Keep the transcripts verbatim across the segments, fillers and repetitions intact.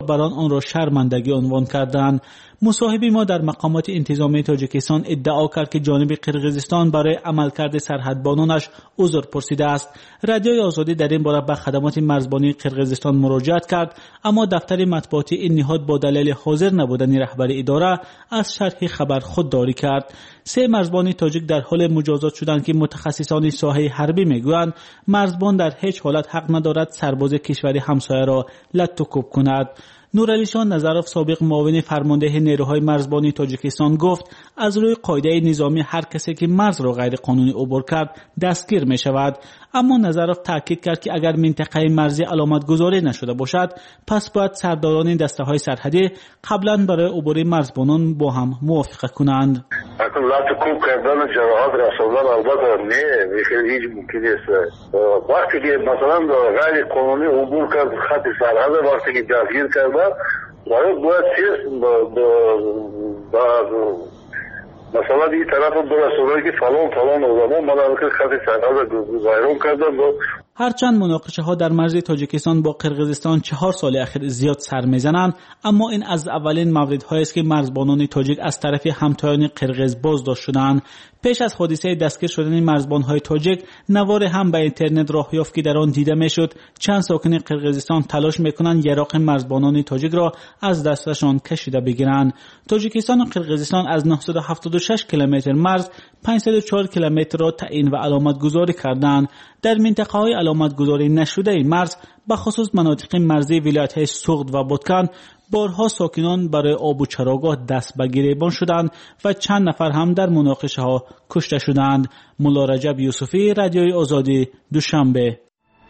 رهبران آن را شرمندگی عنوان کردند. مصاحبی ما در مقامات انتظامی تاجیکستان ادعا کرد که جانب قرقیزستان برای عملکرد سرحدبانانش عذر پرسیده است. رادیوی آزادی در این باره به خدمات مرزبانی قرقیزستان مراجعه کرد، اما دفتر مطبوعاتی این نهاد با دلیل حاضر نبودن رهبر اداره از شرح خبر خودداری کرد. سه مرزبان تاجیک در حال مجازات شدند که متخصصان ساحه حربی میگویند مرزبان در هیچ حالت حق ندارد سرباز کشوری همسایه را لت و کوب کند. نورعلی شاه نظرов سابق معاون فرمانده نیروهای مرزبانی تاجیکستان گفت از روی قاعده نظامی هر کسی که مرز را غیر قانونی عبور کرد دستگیر می شود. اما نظرов تاکید کرد که اگر منطقه مرزی علامت گذاری نشده باشد پس باید سرداران دسته های سرحدی قبلا برای عبور مرزبانان با هم موافقه کنند. اصلا لات کوب کردن جراحات رسوندن البته نه خیلی هیچ ممکن نیست. وقتی که مثلا غیر قانونی عبور کرد خط سرحد وقتی که دستگیر کرد باید باید چیز با مثلا این طرف برسونه که فلان فلان آدم مدام که خط سرحد غیرون کردن. هرچند مناقشه ها در مرز تاجیکستان با قرقیزستان چهار سال اخیر زیاد سر میزنند، اما این از اولین موردهایی است که مرزبانان تاجیک از طرف همتایان قرقیز بازداشت شدند. پیش از حادثه دستگیر شدن مرزبانهای تاجیک نوار هم به اینترنت راه یافت که در آن دیده میشد چند ساکن قرقیزستان تلاش میکنند یراق مرزبانان تاجیک را از دستشان کشیده بگیرند. تاجیکستان و قرقیزستان از نهصد و هفتاد و شش کیلومتر مرز پانصد و چهار کیلومتر را تعیین و علامت گذاری کردند. در منطقه های علامت گذاری نشده این مرز به خصوص مناطق مرزی ولایت های سوغد و بادکان بارها ساکنان برای آب و چراگاه دست به گریبان شدند و چند نفر هم در مناقشه ها کشته شدند. ملا رجب یوسفی، رادیوی آزادی، دوشنبه.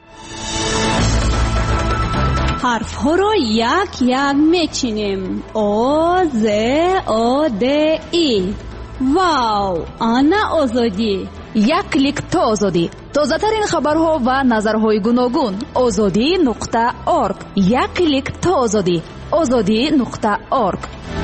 حرف ها را یک یک میچینیم. آ ز آ د ای. واو، آنا آزادی. یک کلیک تا آزادی. تازه ترین خبرها و نظرهای گوناگون. آزادی نقطه ارگ. یک کلیک تا آزادی. آزادی نقطه ارگ.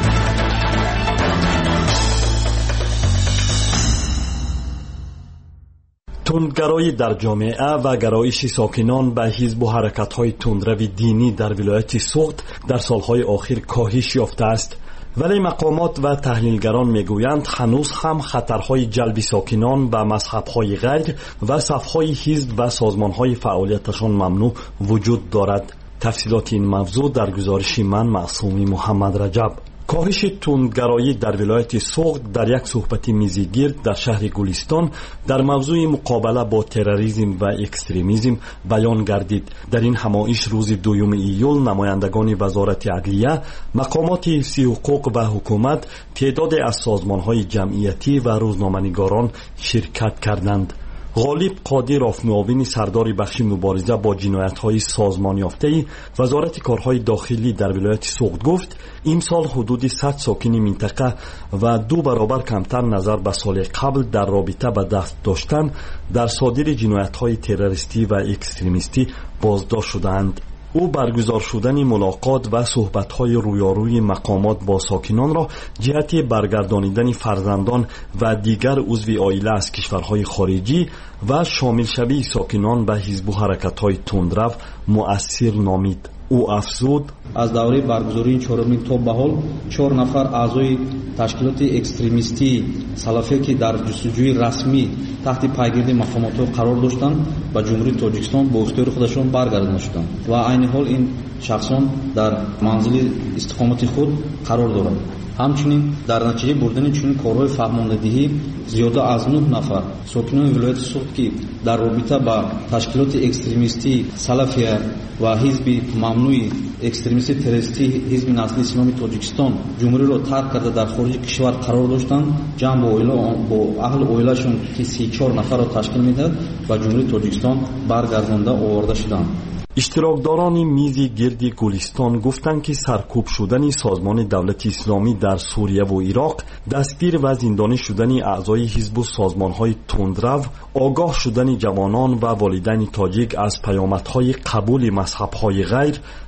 تندگرایی در جامعه و گرایش ساکنان به حزب و حرکت‌های تندروی دینی در ولایت سوغد در سالهای اخیر کاهش یافته است. ولی مقامات و تحلیلگران میگویند هنوز هم خطرهای جلب ساکنان به مذهب‌های غیر و صف‌های حزب و سازمان‌های فعالیتشان ممنوع وجود دارد. تفصیلات این موضوع در گزارش من معصومی محمد رجب. کاهش تندگرایی در ولایت سوغد در یک صحبت میزگرد در شهر گلستان در موضوع مقابله با تروریسم و اکستریمیسم بیان گردید. در این همایش روز دوم ایول نمایندگان وزارت عدلیه، مقامات حفظی حقوق و حکومت، تعداد از سازمان‌های جمعیتی و روزنامه‌نگاران شرکت کردند. غالب قادروف، معاون سردار بخش مبارزه با جنایت‌های سازمان یافته وزارت کارهای داخلی در ولایت سوغد گفت امسال حدود صد ساکن منطقه و دو برابر کمتر نظر به سال قبل در رابطه به دست داشتن در صادر جنایت‌های تروریستی و اکستریمیستی بازداشت شدند. او برگزار شدن ملاقات و صحبت‌های رویاروی مقامات با ساکنان را جهت برگردانیدن فرزندان و دیگر عضو عائله از کشورهای خارجی و شامل شوی ساکنان به حزب و حرکت‌های تندرو مؤثر نامید. او افزود از دوره برگزاری این چهارمین تا به حال چهار نفر اعضای تشکیلات اکستریمیستی سلفی که در جستجوی رسمی تحت پیگیری مقامات قرار داشتند و جمهوری تاجیکستان با اختیار خودشان برگردانده شدند و عین حال این شخصان در منزل استقامت خود قرار دارند. همچنین در نتیجه بردن چنین کارهای فهماندهی زیاده از نه نفر ساکنان ولایت سوغد که در رابطه با تشکیلات اکستریمیستی سلفیه و حزب ممنوع اکستریمیستی تروریستی حزب نسل اسلامی تاجیکستان جمهوری را ترک کرده در خارج کشور قرار داشتند، جمع با عائله با اهل عائلهشون که سی چهار نفر را تشکیل میدهد و جمهوری تاجیکستان برگردانده آورده شدند. اشتراکداران میز گرد گلستان گفتند که سرکوب شدن سازمان دولت اسلامی در سوریه و عراق، دستگیر و زندانی شدن اعضای حزب و سازمان‌های تندرو، آگاه شدن جوانان و والدین تاجیک از پیامدهای قبول مذهب‌های غیر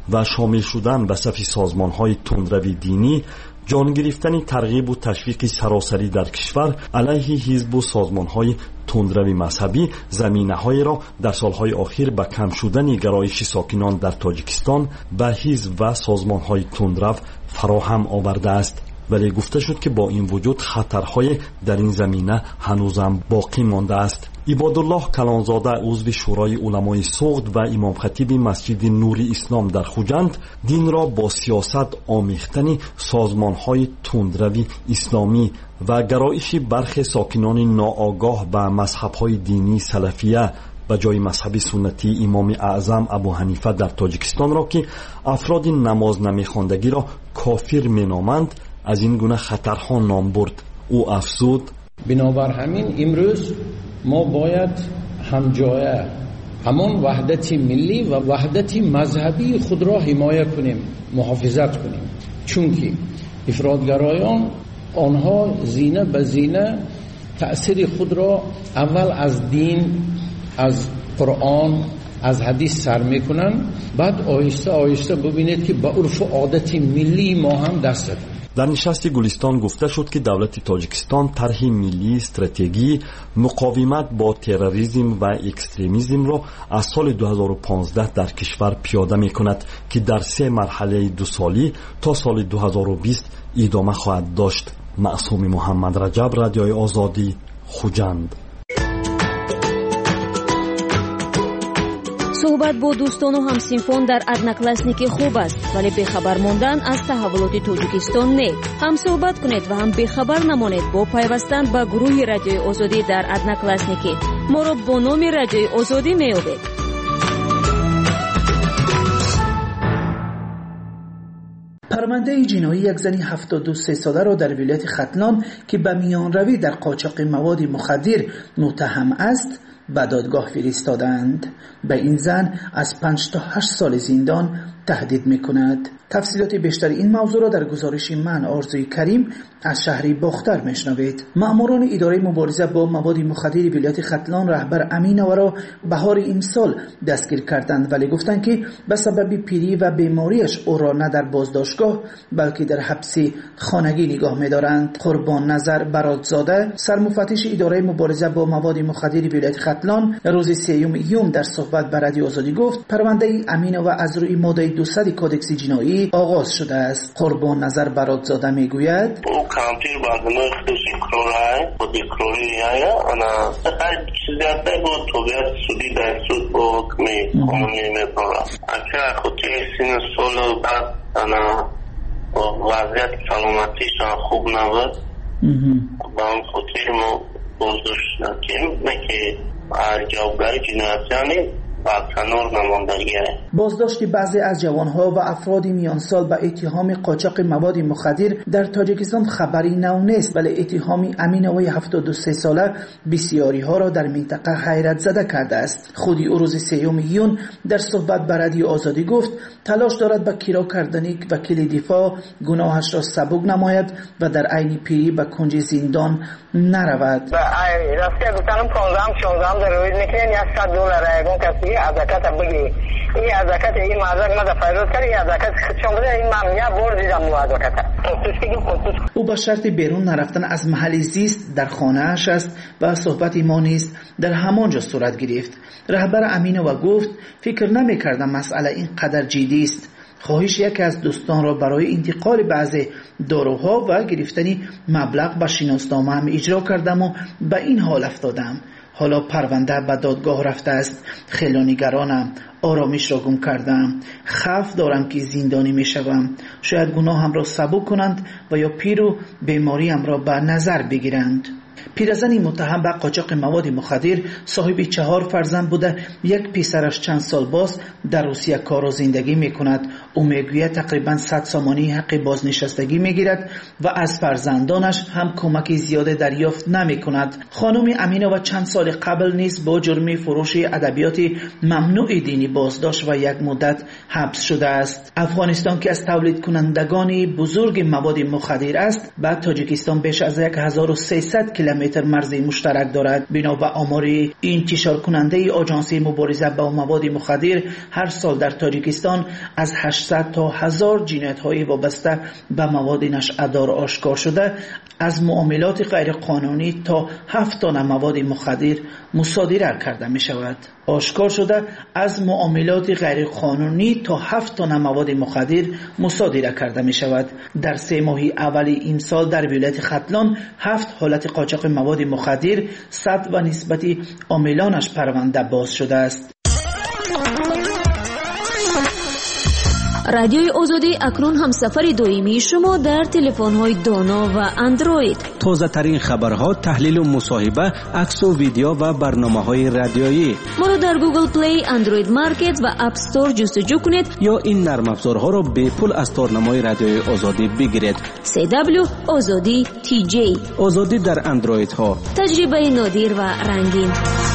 و شامل شدن به صف سازمان‌های تندروی دینی، جان گرفتن ترغیب و تشویق سراسری در کشور علیه حزب و سازمان‌های تندروی مذهبی زمینه‌های را در سالهای اخیر به کم شدن گرایش ساکنان در تاجیکستان به حزب و سازمان‌های تندرو فراهم آورده است. ولی گفته شد که با این وجود خطرهای در این زمینه هنوزم باقی مانده است. عبادالله کلانزاده عضو شورای علمای سغد و امام خطیب مسجد نور اسلام در خوجند دین را با سیاست آمیختن سازمان‌های تندروی اسلامی و گرایش برخی ساکنان ناآگاه به مذهب‌های دینی سلفیه به جای مذهب سنتی امام اعظم ابو حنیفه در تاجیکستان را که افراد نماز نمی‌خواندگی را کافر مینامند از این گونه خطرها نام برد. او افزود: بنابر همین امروز ما باید همجایه همان وحدت ملی و وحدت مذهبی خود را حمایت کنیم، محافظت کنیم، چون که افراطگرایان آنها زینه به زینه تأثیر خود را اول از دین، از قرآن، از حدیث سر میکنن، بعد آهسته آهسته ببینید که به عرف و عادت ملی ما هم دست دادن. در نشست گلستان گفته شد که دولت تاجیکستان طرح ملی استراتژی مقاومت با تروریسم و اکستریمیسم را از سال دو هزار و پانزده در کشور پیاده می کند که در سه مرحله دو سالی تا سال دو هزار و بیست ادامه خواهد داشت. معصوم محمد رجب، رادیوی آزادی، خوجند. صحبت با دوستان و همسینفان در одноклассники خوب است، ولی بخبر ماندن از تحولات تاجیکستان نه. هم صحبت کنید و هم بخبر نمانید با پیوستن به گروه رادیوی آزادی در одноклассники. ما را با نام رادیوی آزادی میابید. پرونده جنایی یک زن هفتاد و سه ساله را در ولایت ختلان که به میانروی در قاچاق مواد مخدر متهم است به دادگاه فرستادند. به این زن از پنج تا هشت سال زندان تهدید میکند. تفصیلات بیشتر این موضوع را در گزارش من آرزوی کریم از شهر باختر میشنوید. ماموران اداره مبارزه با مواد مخدر ولایت ختلان رهبر امینه را بهار این سال دستگیر کردند، ولی گفتند که به سبب پیری و بیماریش او را نه در بازداشتگاه بلکه در حبس خانگی نگاه می‌دارند. قربان نظر برادزاده، سرمفتش اداره مبارزه با مواد مخدر ولایت ختلان، روز سوم یوم در صحبت با رادیو آزادی گفت پرونده امینه و از روی ماده دویست کودکس جنایی آغاز شده است. قربان نظر برادزاده میگوید کامپیر بعدنه خودش کروره و دیکروری آیا انا هر چیزی بود طبیعت سودی در سود با حکمی قانونی میپره اکر خودی سین سال بعد انا وضعیت سلامتیش خوب نبود با اون خودی ما بازداشت نکیم نکه جوابگاری جنایتیانی بازداشت بعضی از جوانها و افراد میان سال به اتهام قاچاق مواد مخدر در تاجیکستان خبری نو نیست، ولی اتهام امینه وی هفتاد و سه ساله بسیاری ها را در منطقه حیرت زده کرده است. خودی او روز سوم یون در صحبت با رادیو آزادی گفت تلاش دارد به کیرا کردن وکیل دفاع گناهش را سبک نماید و در عین پیری به کنج زندان نرود. راستی گفتم پانزده شانزده در روز میکنین یک صد دلار ایگون کسی ازکات بگی این ازکات این مازاد ما فایروز کردی ازکات چون بده این ممنوع برد دیدم ازکات او با شرط بیرون نرفتن از محل زیست در خانه اش است و صحبت ما نیست در همانجا صورت گرفت. رهبر امینه و گفت فکر نمی کردم مسئله این قدر جدی است. خواهش یکی از دوستان را برای انتقال بعضی داروها و گرفتن مبلغ به شناسنامه هم اجرا کردم و به این حال افتادم. حالا پرونده به دادگاه رفته است. خیلی نگرانم، آرامش را گم کردم، خوف دارم که زندانی می شوم. شاید گناهم را سبک کنند و یا پیر و بیماریم را به نظر بگیرند. پیرزنی متهم به قاچاق مواد مخدر صاحب چهار فرزند بوده. یک پسرش چند سال باز در روسیه کار و زندگی می کند. او میگوید تقریبا صد سامانی حق بازنشستگی می گیرد و از فرزندانش هم کمک زیاده دریافت نمی کند. خانم امینه و چند سال قبل نیز با جرم فروش ادبیات ممنوع دینی بازداشت و یک مدت حبس شده است. افغانستان که از تولید کنندگان بزرگ مواد مخدر است، بعد تاجیکستان بیش از هزار و سیصد کیلومتر مرز مشترک دارد. بنا به آمار انتشار کننده آژانسی مبارزه با مواد مخدر، هر سال در تاجیکستان از هشتصد تا هزار جنایت‌های وابسته به مواد نشئه‌دار آشکار شده. از معاملات غیر قانونی تا هفت تن مواد مخدر مصادره کرده می شود. آشکار شده از معاملات غیر قانونی تا هفت تن مواد مخدر مصادره کرده می شود. در سه ماه اول این سال در ولایت ختلان هفت حالت قاچاق مواد مخدر صد و نسبت عاملانش پرونده باز شده است. رادیوی آزادی اکنون هم سفر دائمی شما در تلفن‌های دانا و اندروید. تازه ترین خبرها، تحلیل و مصاحبه، عکس و ویدیو و برنامه‌های رادیویی. ما را در گوگل پلی، اندروید مارکت و اپ استور جستجو کنید یا این نرم افزارها را به پول از تارنمای رادیوی آزادی بگیرید. سی دبلیو آزادی تی جی. آزادی در اندروید ها. تجربه نادر و رنگین.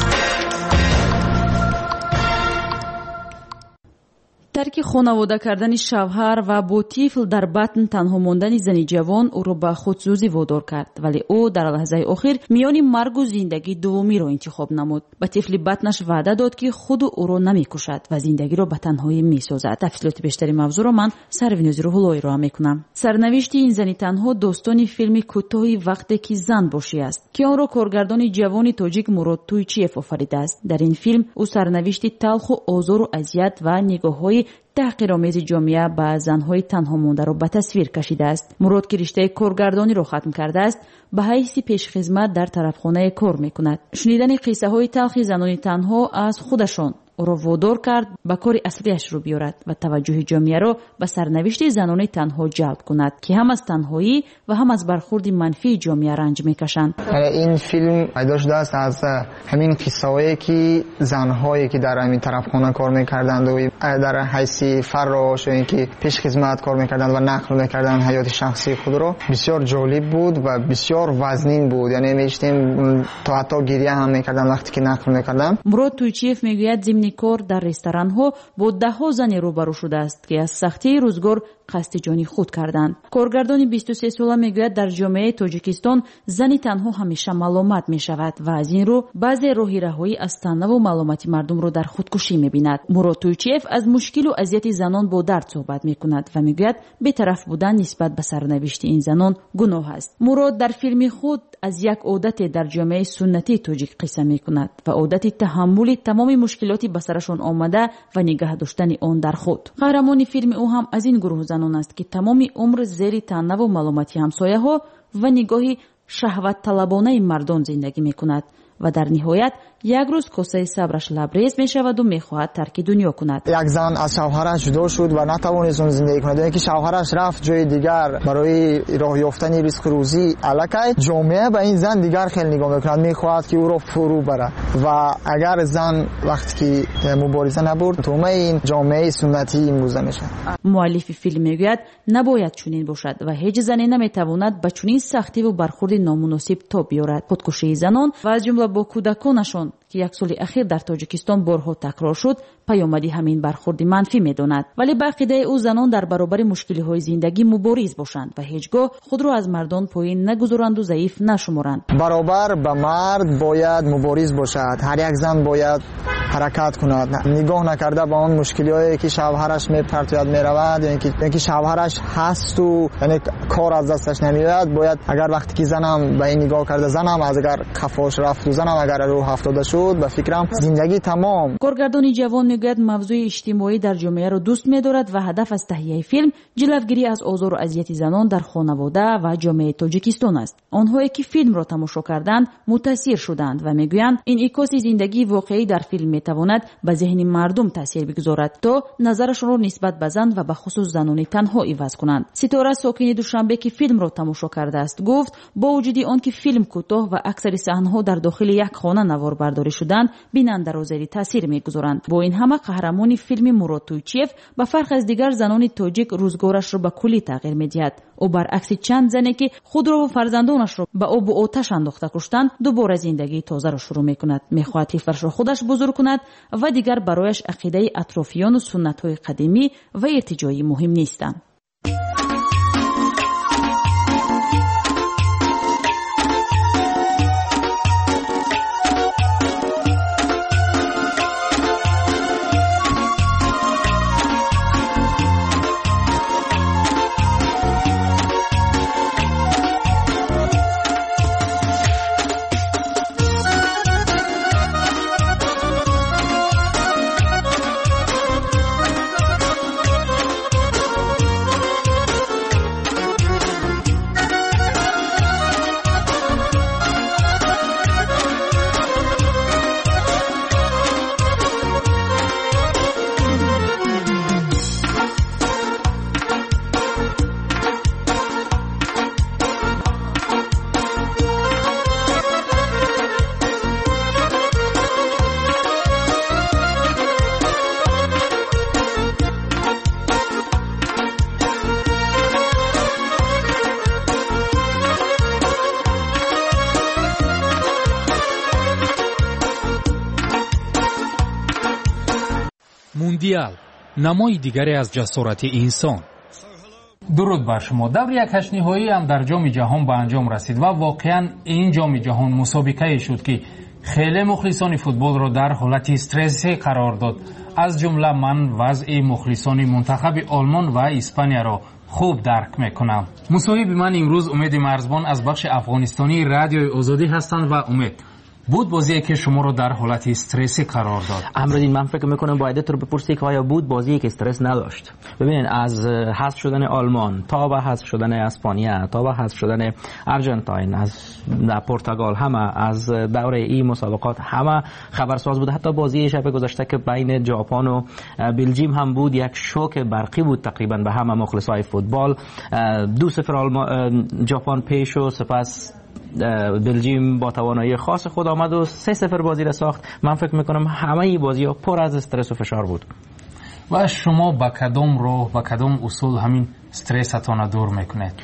ترک خانواده کردن شوهر و با طفل در بطن تنها ماندن زنی جوان او را به خودسوزی وادار کرد، ولی او در لحظه آخر میان مرگ و زندگی دومی را انتخاب نمود. به طفل بطنش وعده داد که خود او را نمیکشد و زندگی را به تنهایی میسازد. تفصیلات بیشتری موضوع را من سروینوز روح‌اللهی را میکنم. سرنوشت این زنی تنها داستان فیلم کوتاهی وقتی که زن باشی است که آن را کارگردان جوان تاجیک مراد تویچیف آفریده است. در این فیلم او سرنوشت تلخ و آزار و اذیت و نگاه‌های تحقیرآمیز جامعه به زنهای تنها مانده را به تصویر کشیده است. مراد که رشته کارگردانی را ختم کرده است، به حیث پیشخدمت در طرفخانه کار میکند. شنیدن قصه های تلخ زنان تنها از خودشان او را وادار کرد به کار اصلیش رو بیارد و توجه جامعه را به سرنوشت زنان تنها جلب کند که هم از تنهایی و هم از برخورد منفی جامعه رنج میکشند. این فیلم پیدا شده است از همین قصه‌هایی که زنهایی که در همین طرفخانه کار میکردند و در حیث فراش و اینکه پیش خدمت کار میکردند و نقل میکردند حیات شخصی خود را، بسیار جالب بود و بسیار وزنین بود. یعنی میشتیم تا حتی گریه هم میکردند وقتی که نقل میکردند. مراد تویچیف میگوید کار در رستوران ها با ده ها زن روبرو شده است که از سختی روزگار قصد جانی خود کردند. کارگردان بیست و سه ساله میگوید در جامعه تاجیکستان زنی تنها همیشه ملامت می شود و از این رو بعضی راهی رهایی از تنه و ملامتی مردم رو در خودکشی میبیند. مراد تویچیف از مشکل و اذیت زنان با درد صحبت میکند و میگوید بی‌طرف بودن نسبت به سرنوشت این زنان گناه است. مراد در فیلم خود از یک عادت در جامعه سنتی تاجیک قصه میکند و عادت تحمل تمام مشکلاتی به سرشان آمده و نگه داشتن آن در خود. قهرمان فیلم او هم از این گروه زنان است که تمام عمر زیر طعنه و ملامتی همسایه ها و نگاهی شهوت طلبانه مردان زندگی میکند و در نهایت یک روز کاسه صبرش لبریز می شود و می خواهد ترک دنیا کند. یک زن از شوهرش جدا شد و نتوانست زندگی کند. اینکه شوهرش رفت جای دیگر برای راه یافتن رزق روزی الکی، جامعه به این زن دیگر خیلی نگاه میکند، می خواهد که او را فرو بره و اگر زن وقتی که مبارزه نبرد تومه این جامعه سنتی امروزه میشه. مؤلف فیلم میگوید نباید چنین باشد و هیچ زنی نمیتواند با چنین سختی و برخورد نامناسب تا بیارد. خودکشی زنان و از جمله با کودکانشان که یک سال اخیر در تاجیکستان بارها تکرار شد پیامدی همین برخورد منفی میداند. ولی به عقیده او زنان در برابر مشکل‌های زندگی مبارز باشند و هیچگاه خود را از مردان پایین نگذارند و ضعیف نشمرند. برابر به مرد باید مبارز باشد. هر یک زن باید حرکت کند، نگاه نکرده به اون مشکلیایی که شوهرش میپرتوید میرود، یعنی که اینکه شوهرش هست و یعنی کار از دستش نمیاد. باید اگر وقتی که زنم به این نگاه کرده، زنم از اگر کفاش رفت و زنم اگر روح افتاده شد، به فکرم زندگی تمام. کارگردان جوان میگوید موضوع اجتماعی در جامعه را دوست می‌دارد و هدف از تهیه فیلم جلوگیری از آزار و اذیت زنان در خانواده و جامعه تاجیکستان است. آنهایی که فیلم را تماشا کردند متاثر شدند و میگویند این عکاس زندگی واقعی در فیلم میتواند به ذهن مردم تاثیر بگذارد تا نظرشان را نسبت به زن و به خصوص زنان تنها عوض کنند. ستاره ساکن دوشنبه که فیلم را تماشا کرده است گفت با وجود آن که فیلم کوتاه و اکثر صحنه‌ها در داخل یک خانه نوار برداری شدند، بیننده را زیر تاثیر میگذارند. با این همه قهرمان فیلم مراد تویچیف به فرق از دیگر زنان تاجیک روزگارش را به کلی تغییر میدهد. او برعکس چند زنی که خود را و فرزندانش را به آب و آتش انداخته کشتند، دوباره زندگی تازه را شروع میکند. میخواهد طفلش را خودش بزرگ کند و دیگر برایش عقیده اطرافیان و سنت‌های قدیمی و ارتجاعی مهم نیستند. موندیال، نمای دیگری از جسارت انسان. درود بر شما. دور یک هشت نهایی هم در جام جهان به انجام رسید و واقعا این جام جهان مسابقه شد که خیلی مخلصان فوتبال را در حالت استرسی قرار داد. از جمله من وضع مخلصان منتخب آلمان و اسپانیا را خوب درک میکنم. مصاحب من امروز امید مرزبان از بخش افغانستانی رادیوی آزادی هستند و امید، بود بازی که شما رو در حالت استرسی قرار داد؟ امروز من فکر میکنم باید تو رو بپرسی که آیا بود بازی که استرس نداشت. ببینید از حذف شدن آلمان تا به حذف شدن اسپانیا تا به حذف شدن ارژانتین، از پرتغال، همه از دوره این مسابقات همه خبرساز بود. حتی بازی شب گذشته که بین ژاپن و بلژیم هم بود، یک شوک برقی بود تقریبا به همه مخلصای فوتبال. دو صفر آلمان ژاپن پیش و سپس بلژیم با توانایی خاص خود آمد و سه صفر بازی را ساخت. من فکر میکنم همه این بازی ها پر از استرس و فشار بود. و شما با کدام راه با کدام اصول همین استرستان دور میکنید؟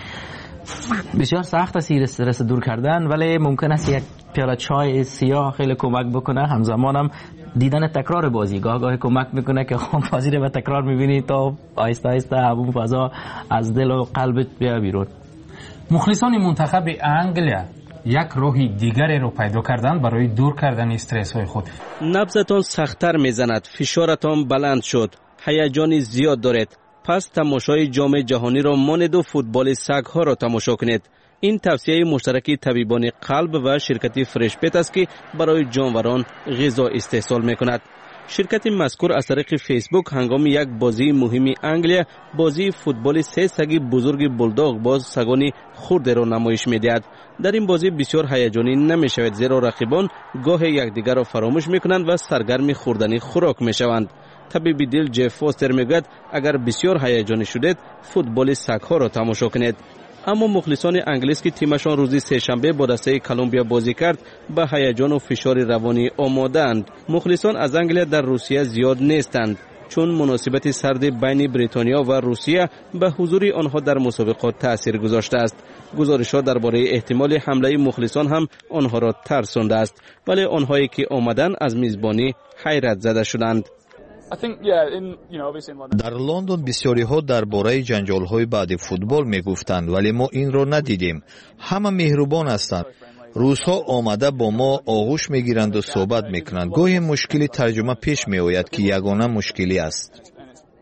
بسیار سخت است استرس دور کردن، ولی ممکن است یک پیاله چای سیاه خیلی کمک بکنه. همزمان هم دیدن تکرار بازی گاه گاه کمک میکنه که خب بازی رو به تکرار میبینی تا آهسته آهسته همون فضا از دل و قلبت بیا بیرون. مخلصان منتخب انگلیا یک راه دیگری رو پیدا کردن برای دور کردن استرس های خود. نبضتان سخت‌تر میزند، فشارتان بلند شد، هیجان زیاد دارید، پس تماشای جام جهانی را مانند و فوتبال سگ‌ها را تماشا کنید. این توصیه مشترک طبیبان قلب و شرکت فرشپت است که برای جانوران غذا استحصال میکند. شرکت مذکور از طریق فیسبوک هنگام یک بازی مهمی انگلیا بازی فوتبال سه سگ بزرگ بولداغ باز سگانی خرد را نمایش می‌دهد. در این بازی بسیار هیجانی نمی‌شود، زیرا رقیبان گاه یکدیگر را فراموش می‌کنند و سرگرم خوردن خوراک می‌شوند. طبیب دل جف فاستر میگوید اگر بسیار هیجانی شدید فوتبال سگ‌ها را تماشا کنید. اما مخلصان انگلیس که تیمشان روز سه‌شنبه با دسته کلمبیا بازی کرد به هیجان و فشار روانی آماده‌اند. مخلصان از انگلیس در روسیه زیاد نیستند، چون مناسبت سرد بین بریتانیا و روسیه به حضور آنها در مسابقات تأثیر گذاشته است. گزارش‌ها درباره احتمال حمله مخلصان هم آنها را ترسانده است، ولی آنهایی که آمدند از میزبانی حیرت زده شدند. در لندن بسیاری ها درباره جنجال های بعد فوتبال می گفتند، ولی ما این را ندیدیم. همه مهربان هستند. روزها آمده با ما آغوش می گیرند و صحبت می کنند. گاهی مشکلی ترجمه پیش می آید که یگانه مشکلی است.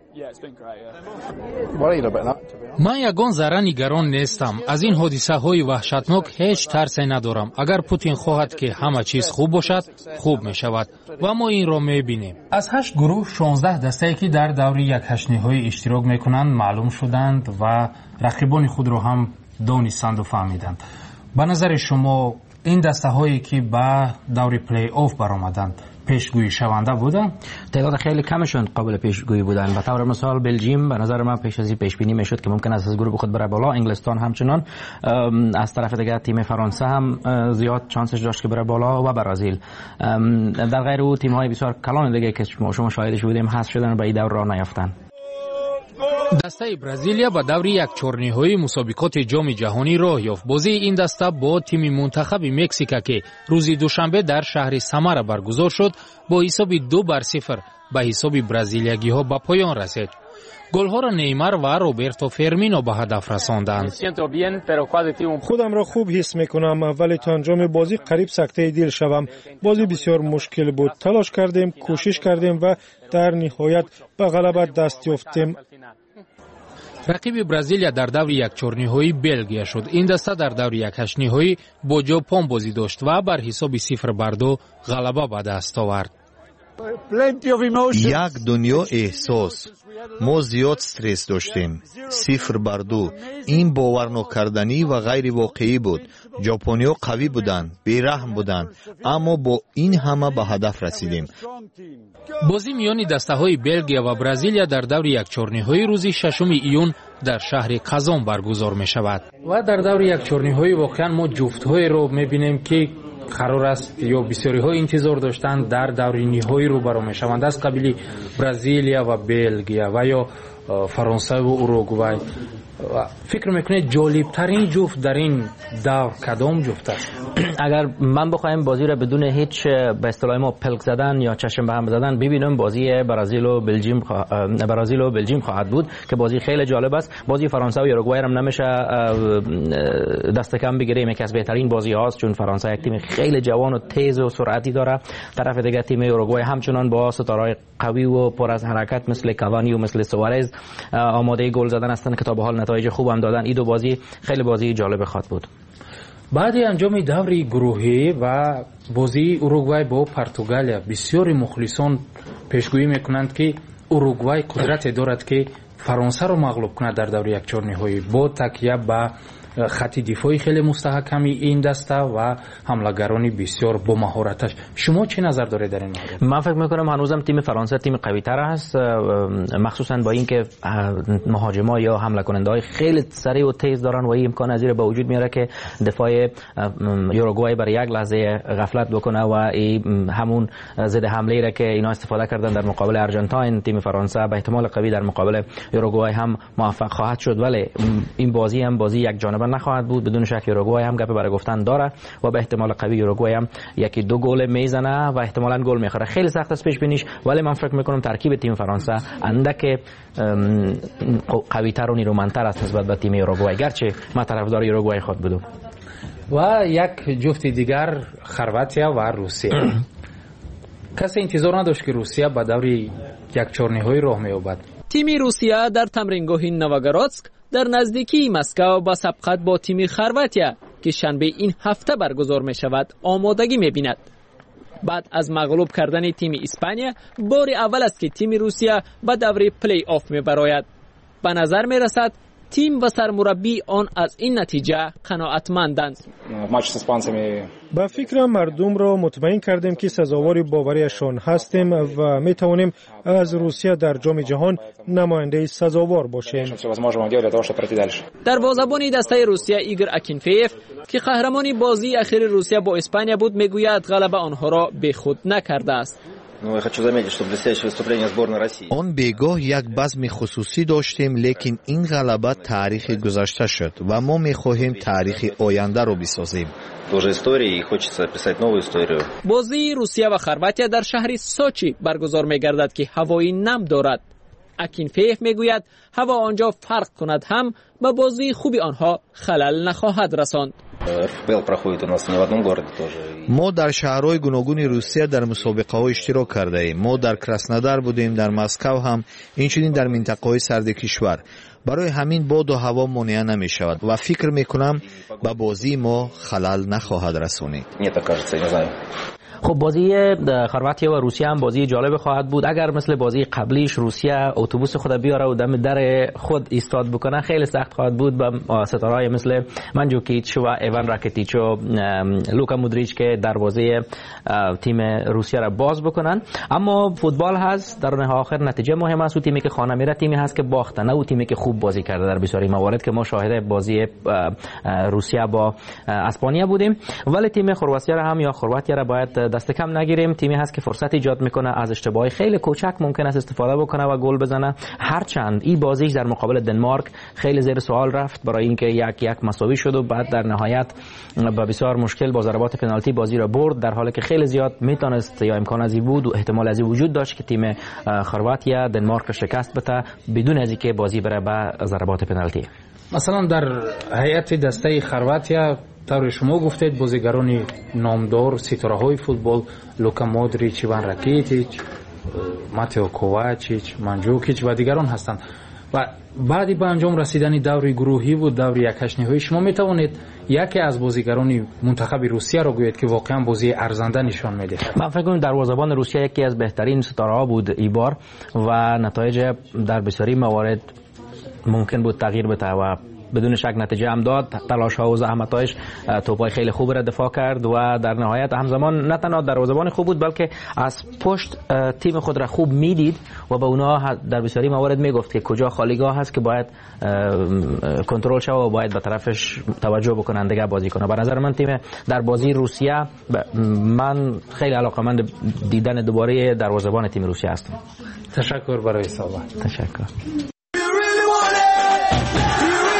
من یگان ذره نگران نیستم. از این حادثه های وحشتناک هیچ ترسی ندارم. اگر پوتین خواهد که همه چیز خوب باشد، خوب می شود و ما این را می بینیم. از هشت گروه شانزده دسته که در دور یک هشت نهایی اشتراک می کنند معلوم شدند و رقیبان خود را هم دانستند و فهمیدند. به نظر شما این دسته هایی که به دور پلی آف برآمدند پیشگویی شونده بودن؟ تعداد خیلی کمشون قابل پیشگویی بودن. به طور مثال بلژیم به نظر من پیش از این پیش بینی میشد که ممکن است از گروه خود بره بالا. انگلستان همچنان. از طرف دیگه تیم فرانسه هم زیاد شانسش داشت که بره بالا و برازیل. در غیر او تیم های بسیار کلان دیگه که شما شاهدش بودیم حذف شدن و به این دور راه نیافتن. دسته برزیلیا به دور یک چهارنهایی مسابقات جام جهانی راه یافت. بازی این دسته با تیم منتخب مکزیک که روز دوشنبه در شهر سمارا برگزار شد با حساب دو بر صفر به حساب برزیلیایی ها به پایان رسید. گل ها را نیمار و روبرتو فرمینو به هدف رساندند. خودم را خوب حس میکنم، ولی تا انجام بازی قریب سکته دل شوم. بازی بسیار مشکل بود. تلاش کردیم، کوشش کردیم و در نهایت به غلبه دست یافتیم. رقیب برزیلیا در دور یک چهارنهایی بلژیم شد. این دسته در دور یک هشت‌نهایی با ژاپن بازی داشت و بر حساب صفر بر دو غلبه به دست آورد. یک دنیا احساس. ما زیاد استرس داشتیم. صفر بر دو. این باور نکردنی و غیر واقعی بود. ژاپنیا قوی بودند، بیرحم بودند، اما با این همه به هدف رسیدیم. بازی میان دسته‌های بلژیم و برزیلیا در دور یک چهارنهایی روز ششم ایون در شهر قزان برگزار می شود. و در دور یک چهارنهایی واقعا ما جفت‌های رو می‌بینیم که قرار است یا بسیاری ها انتظار داشتند در دور نهایی رو برآمده شوند از قبیل برزیلیا و بلژیم و یا فرانسه و اوروگوئه. فکر میکنید جالب ترین جفت در این دور کدام جفت است؟ اگر من بخوایم بازی را بدون هیچ به اصطلاح ما پلک زدن یا چشم به هم زدن ببینم، بازی برزیل و بلژیم خوا... برزیل و بلژیم خواهد بود که بازی خیلی جالب است. بازی فرانسه و یوروگوئه هم نمیشه دست کم بگیریم، یکی از بهترین بازی هاست، چون فرانسه یک تیم خیلی جوان و تیز و سرعتی داره. طرف دیگه تیم یوروگوئه همچنان با ستاره‌های قوی و پر از حرکت مثل کاوانی و مثل سوارز آماده گل زدن هستند که تا به حال نتایج خوب هم دادن. این دو بازی خیلی بازی جالب خواهد بود. بعد انجام دوری گروهی و بازی اوروگوئه با پرتغال، بسیاری مخلصان پیشگویی میکنند که اوروگوئه قدرت دارد که فرانسه رو مغلوب کنه در دور یک چهار نهایی با تکیه به خط دفاعی خیلی مستحکمی این دسته و حملهگرانی بسیار با مهارتش. شما چه نظر دارید در این مورد؟ من فکر میکنم هنوزم تیم فرانسه تیم قوی تر است، مخصوصا با اینکه مهاجما یا حمله کننده های خیلی سریع و تیز دارن و این امکان از این به وجود میاره که دفاع یوروگوئه برای یک لحظه غفلت بکنه و این همون ضد حمله را که اینا استفاده کردن در مقابل آرژانتین، تیم فرانسه به احتمال قوی در مقابل یوروگوئه هم موفق خواهد شد. ولی این بازی هم بازی یک جانبه نخواهد بود. بدون شک یوروگوئه هم گپ برای گفتن داره و به احتمال قوی یوروگوئه هم یکی دو گل میزنه و احتمالاً گل میخوره. خیلی سخت است پیش بینیش، ولی من فکر میکنم ترکیب تیم فرانسه اندک قوی تر و نیرومندتر است نسبت به تیم یوروگوئه، گرچه من طرفدار یوروگوئه خود بودم. و یک جفت دیگر خرواتیا و روسیه. کسی انتظار نداشت که روسیه به دور یک چهار نهایی راه مییابد. تیم روسیه در تمرینگاه نووگورودسک در نزدیکی مسکو با سبقت با تیم خرواتیا که شنبه این هفته برگزار می شود آمادگی می بیند. بعد از مغلوب کردن تیم اسپانیا بار اول است که تیم روسیه به دوره پلی آف می براید. به نظر می رسد تیم و سرمربی آن از این نتیجه قناعتمندند. با فکر مردم را مطمئن کردیم که سزاوار باوریشان هستیم و می توانیم از روسیه در جام جهان نماینده سزاوار باشیم. دروازه‌بان دسته روسیه ایگور اکینفیف که قهرمان بازی اخیر روسیه با اسپانیا بود میگوید غلبه آنها را بیخود نکرده است. آن بیگاه یک بزم خصوصی داشتیم، لیکن این غلبه تاریخ گذشته شد و ما میخواهیم تاریخ آینده رو بسازیم. بازی روسیه و خرواتیا در شهر سوچی برگزار میگردد که هوایی نم دارد. اکینفیف میگوید هوا آنجا فرق کند هم به بازی خوبی آنها خلل نخواهد رساند. ما در شهرهای گوناگون روسیه در مسابقه ها اشتراک کرده ایم. ما در کراسنودار بودیم، در مسکو هم، اینچنین در منطقه های سرد کشور. برای همین باد و هوا مانع نمی شود و فکر می کنم به بازی ما خلل نخواهد رسونید. خب بازی خرواتیا و روسیه هم بازی جالب خواهد بود. اگر مثل بازی قبلیش روسیه اتوبوس خود بیاره و دم در خود ایستاد بکنه خیلی سخت خواهد بود با ستاره‌های مثل منجوکیچ و ایوان راکیتیچ و لوکا مودریچ که دروازه تیم روسیه را باز بکنن. اما فوتبال هست، در نهایت آخر نتیجه مهم است. و تیمی که خانه میره تیمی هست که باخته، نه و تیمی که خوب بازی کرده. در بسیاری موارد که ما شاهد بازی روسیه با اسپانیا بودیم، ولی تیم خرواتیا را هم یا خرواتیا را باید دست کم نگیریم. تیمی هست که فرصت ایجاد میکنه، از اشتباهی خیلی کوچک ممکن است استفاده بکنه و گل بزنه. هرچند این بازیش در مقابل دنمارک خیلی زیر سوال رفت برای اینکه یک یک مساوی شد و بعد در نهایت با بسیار مشکل با ضربات پنالتی بازی را برد، در حالی که خیلی زیاد میتونست یا امکان ازی بود و احتمال ازی وجود داشت که تیم خرواتیا دنمارک را شکست بده بدون از اینکه بازی بره به ضربات پنالتی. مثلا در هیئت دسته خرواتیا طور شما گفتید بازیگران نامدار ستاره‌های فوتبال لوکا مودریچ، ایوان راکیتیچ، ماتئو کوواچیچ، منجوکیچ و دیگران هستند. و بعدی به انجام رسیدن دور گروهی و دور یک هشت نهایی شما می توانید یکی از بازیگران منتخب روسیه را گویید که واقعا بازی ارزنده نشان میده؟ من فکر کنم دروازه‌بان روسیه یکی از بهترین ستاره‌ها بود ای بار و نتایج در بسیاری موارد ممکن بود تغییر بده و بدون شک نتیجه هم داد. تلاش ها و زحمتایش توپای خیلی خوب را دفاع کرد و در نهایت همزمان نه تنها دروازه‌بان خوب بود بلکه از پشت تیم خود را خوب میدید و به اونها در بسیاری موارد میگفت که کجا خالیگاه هست که باید کنترل شه و باید به طرفش توجه بکنن دیگه بازی کنه. به نظر من تیم در بازی روسیه من خیلی علاقه‌مند دیدن دوباره دروازه‌بان تیم روسیه هستم. تشکر برای صحبت. تشکر.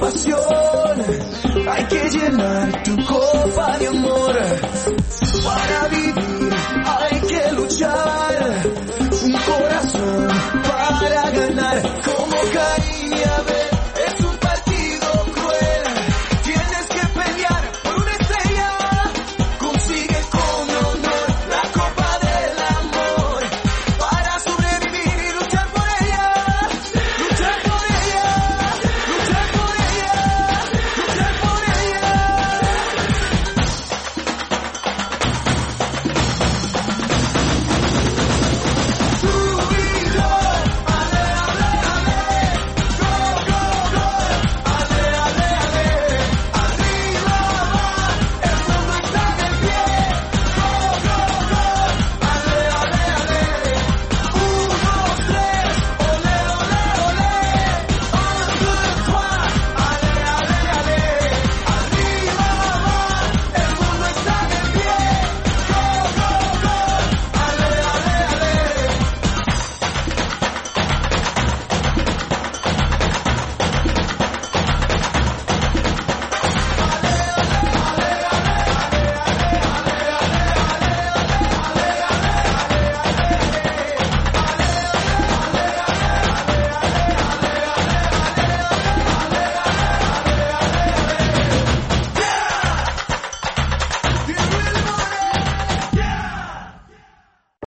pasión, hay que llenar tu copa de amor para vivir